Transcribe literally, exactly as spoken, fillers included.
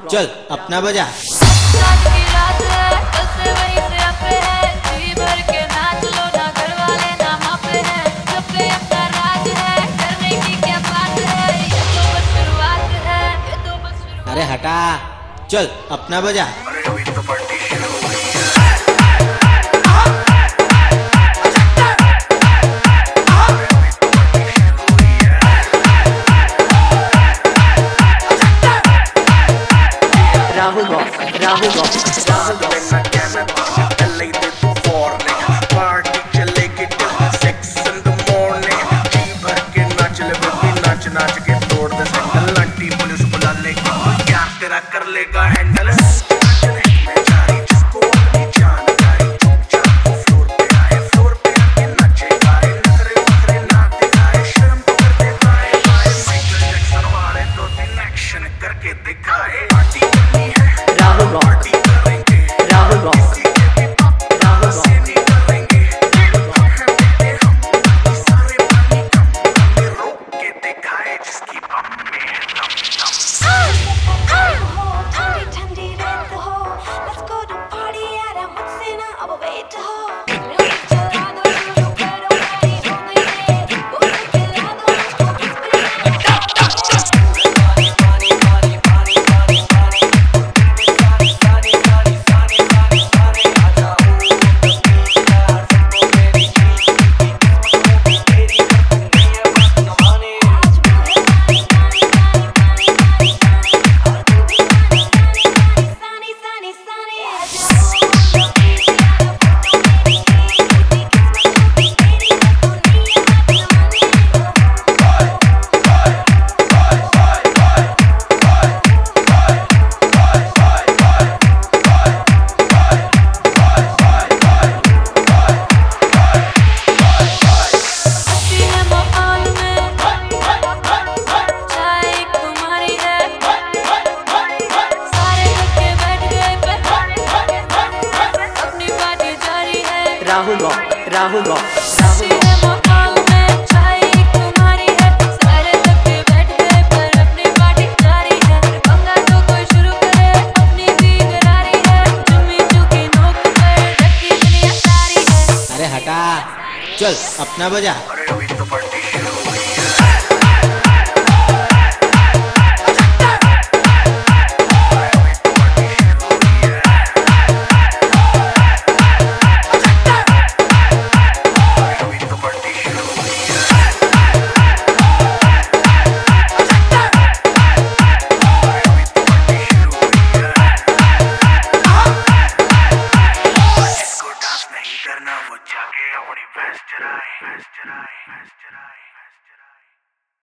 चल अपना बजा। आज की रात है, कल से वहीं से अपे है, जी भर के नाच लो ना, घर वाले ना मापे है, सबके अपना राज है, करने की क्या बात है, ये तो बस शुरुआत है, ये तो बस शुरुआत। अरे हटा, चल अपना बजा। Rahul Rock, Rahul Rock, Rahul Rock. Party चलेगी till six in the morning. जी भर के नाच ले बेबी, नाच नाच के तोड़ दे सैंडल, आंटी पुलिस बुला लेगी, यार तेरा कर लेगा हैंडल। करके दिखाए पार्टी करनी है, Rahul Rock, पार्टी करेंगे, Rahul Rock, किसी के भी पाप Rahul से Rock. नहीं डरेंगे, हम हैं बेटे हम, सारे पानी कम, हमें रोक के दिखाए जिसकी बम में है दम दम। ठंडी ठंडी रात हो, let's go to party यार, मुझसे ना अब wait हो, चला दो शुरू करो गाड़ी होने दे, बोल के ला दो उसको Rahul Rock, Rahul Rock, खुशी Rahul है Rock. माहौल में, चाय तुम्हारी है, सारे थक के बैठ गए पर अपनी पार्टी जारी है, पंगा तो कोई शुरू करे, अपनी भी करारी है, जुम्मी चुकी नोक पर रखी दुनिया सारी है। अरे हटा, चल अपना बजा। अरे अभी तो पार्टी